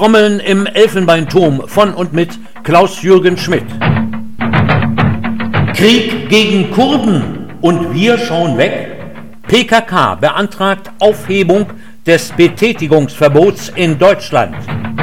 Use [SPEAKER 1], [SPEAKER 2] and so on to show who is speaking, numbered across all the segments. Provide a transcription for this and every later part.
[SPEAKER 1] Trommeln im Elfenbeinturm von und mit Klaus-Jürgen Schmidt. Krieg gegen Kurden und wir schauen weg. PKK beantragt Aufhebung des Betätigungsverbots in Deutschland.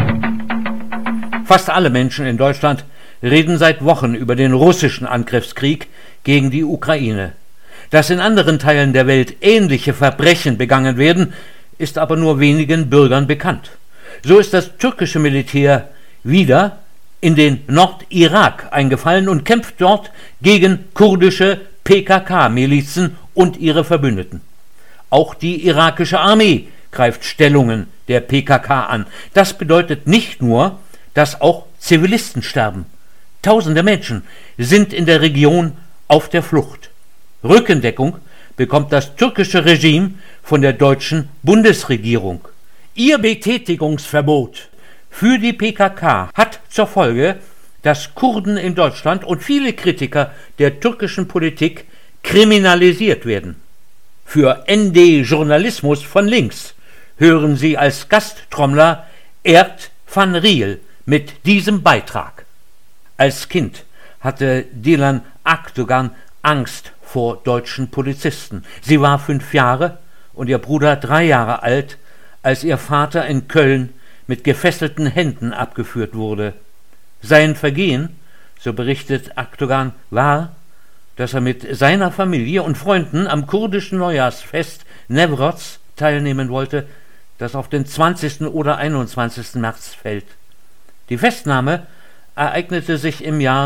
[SPEAKER 1] Fast alle Menschen in Deutschland reden seit Wochen über den russischen Angriffskrieg gegen die Ukraine. Dass in anderen Teilen der Welt ähnliche Verbrechen begangen werden, ist aber nur wenigen Bürgern bekannt. So ist das türkische Militär wieder in den Nordirak eingefallen und kämpft dort gegen kurdische PKK-Milizen und ihre Verbündeten. Auch die irakische Armee greift Stellungen der PKK an. Das bedeutet nicht nur, dass auch Zivilisten sterben. Tausende Menschen sind in der Region auf der Flucht. Rückendeckung bekommt das türkische Regime von der deutschen Bundesregierung. Ihr Betätigungsverbot für die PKK hat zur Folge, dass Kurden in Deutschland und viele Kritiker der türkischen Politik kriminalisiert werden. Für ND-Journalismus von links hören Sie als Gasttrommler Erd van Riel mit diesem Beitrag. Als Kind hatte Dilan Akdogan Angst vor deutschen Polizisten. Sie war 5 Jahre und ihr Bruder 3 Jahre alt, als ihr Vater in Köln mit gefesselten Händen abgeführt wurde. Sein Vergehen, so berichtet Akdogan, war, dass er mit seiner Familie und Freunden am kurdischen Neujahrsfest Newroz teilnehmen wollte, das auf den 20. oder 21. März fällt. Die Festnahme ereignete sich im Jahr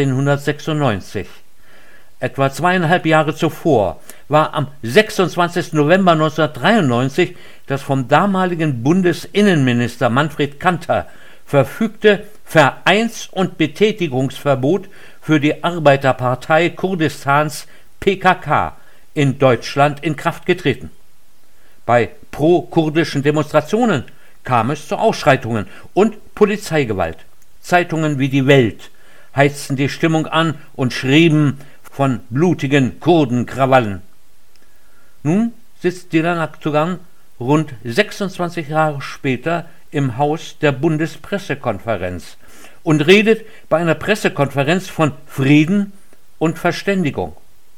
[SPEAKER 1] 1996. Etwa 2,5 Jahre zuvor war am 26. November 1993 das vom damaligen Bundesinnenminister Manfred Kanter verfügte Vereins- und Betätigungsverbot für die Arbeiterpartei Kurdistans PKK in Deutschland in Kraft getreten. Bei pro-kurdischen Demonstrationen kam es zu Ausschreitungen und Polizeigewalt. Zeitungen wie Die Welt heizten die Stimmung an und schrieben von blutigen Kurdenkrawallen. Nun sitzt Dilan Akdogan rund 26 Jahre später im Haus der Bundespressekonferenz und redet bei einer Pressekonferenz von Frieden und Verständigung.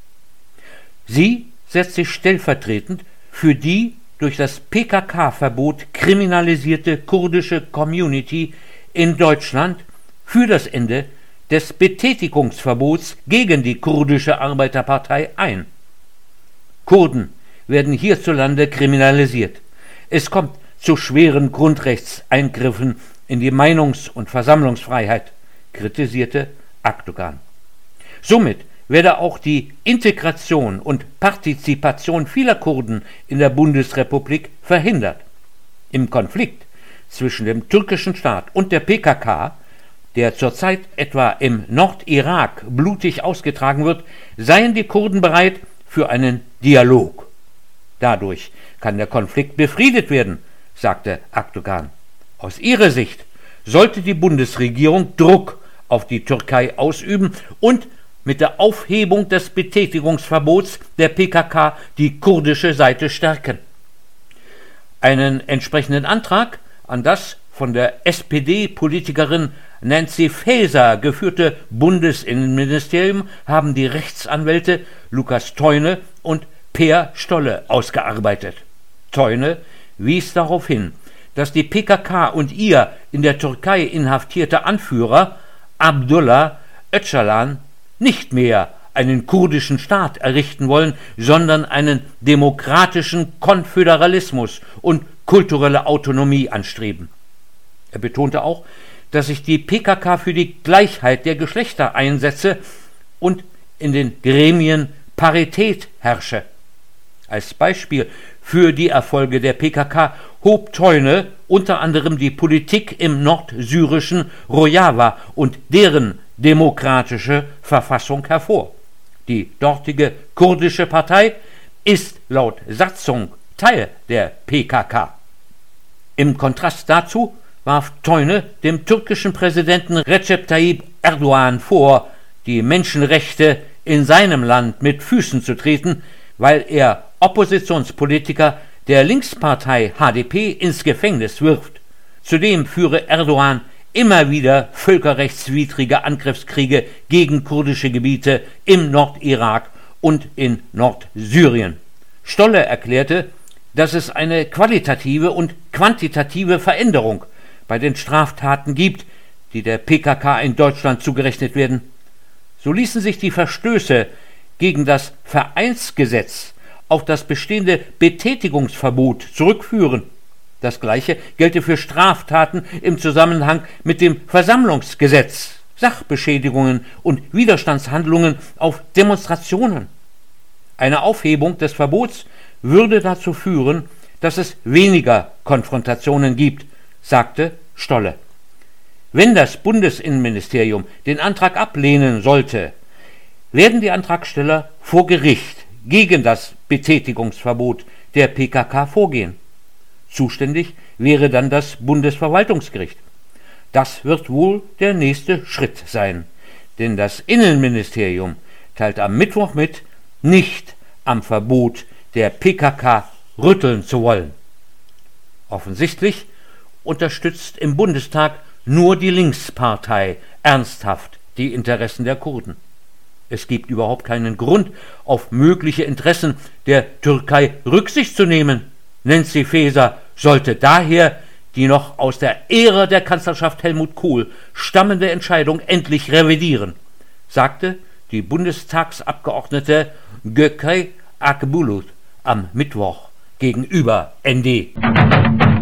[SPEAKER 1] Sie setzt sich stellvertretend für die durch das PKK-Verbot kriminalisierte kurdische Community in Deutschland für das Ende des Betätigungsverbots gegen die kurdische Arbeiterpartei ein. Kurden werden hierzulande kriminalisiert. Es kommt zu schweren Grundrechtseingriffen in die Meinungs- und Versammlungsfreiheit, kritisierte Akdogan. Somit werde auch die Integration und Partizipation vieler Kurden in der Bundesrepublik verhindert. Im Konflikt zwischen dem türkischen Staat und der PKK, der zurzeit etwa im Nordirak blutig ausgetragen wird, seien die Kurden bereit für einen Dialog. Dadurch kann der Konflikt befriedet werden, sagte Akdogan. Aus ihrer Sicht sollte die Bundesregierung Druck auf die Türkei ausüben und mit der Aufhebung des Betätigungsverbots der PKK die kurdische Seite stärken. Einen entsprechenden Antrag an das von der SPD-Politikerin Nancy Faeser geführte Bundesinnenministerium haben die Rechtsanwälte Lukas Theune und Peer Stolle ausgearbeitet. Theune wies darauf hin, dass die PKK und ihr in der Türkei inhaftierte Anführer Abdullah Öcalan nicht mehr einen kurdischen Staat errichten wollen, sondern einen demokratischen Konföderalismus und kulturelle Autonomie anstreben. Er betonte auch, dass sich die PKK für die Gleichheit der Geschlechter einsetze und in den Gremien Parität herrsche. Als Beispiel für die Erfolge der PKK hob Theune unter anderem die Politik im nordsyrischen Rojava und deren demokratische Verfassung hervor. Die dortige kurdische Partei ist laut Satzung Teil der PKK. Im Kontrast dazu warf Theune dem türkischen Präsidenten Recep Tayyip Erdogan vor, die Menschenrechte in seinem Land mit Füßen zu treten, weil er Oppositionspolitiker der Linkspartei HDP ins Gefängnis wirft. Zudem führe Erdogan immer wieder völkerrechtswidrige Angriffskriege gegen kurdische Gebiete im Nordirak und in Nordsyrien. Stolle erklärte, dass es eine qualitative und quantitative Veränderung bei den Straftaten gibt, die der PKK in Deutschland zugerechnet werden. So ließen sich die Verstöße gegen das Vereinsgesetz auf das bestehende Betätigungsverbot zurückführen. Das Gleiche gelte für Straftaten im Zusammenhang mit dem Versammlungsgesetz, Sachbeschädigungen und Widerstandshandlungen auf Demonstrationen. Eine Aufhebung des Verbots würde dazu führen, dass es weniger Konfrontationen gibt, sagte Stolle. Wenn das Bundesinnenministerium den Antrag ablehnen sollte, werden die Antragsteller vor Gericht gegen das Betätigungsverbot der PKK vorgehen. Zuständig wäre dann das Bundesverwaltungsgericht. Das wird wohl der nächste Schritt sein, denn das Innenministerium teilt am Mittwoch mit, nicht am Verbot der PKK rütteln zu wollen. Offensichtlich unterstützt im Bundestag nur die Linkspartei ernsthaft die Interessen der Kurden. Es gibt überhaupt keinen Grund, auf mögliche Interessen der Türkei Rücksicht zu nehmen. Nancy Faeser sollte daher die noch aus der Ära der Kanzlerschaft Helmut Kohl stammende Entscheidung endlich revidieren, sagte die Bundestagsabgeordnete Gökay Akbulut am Mittwoch gegenüber ND.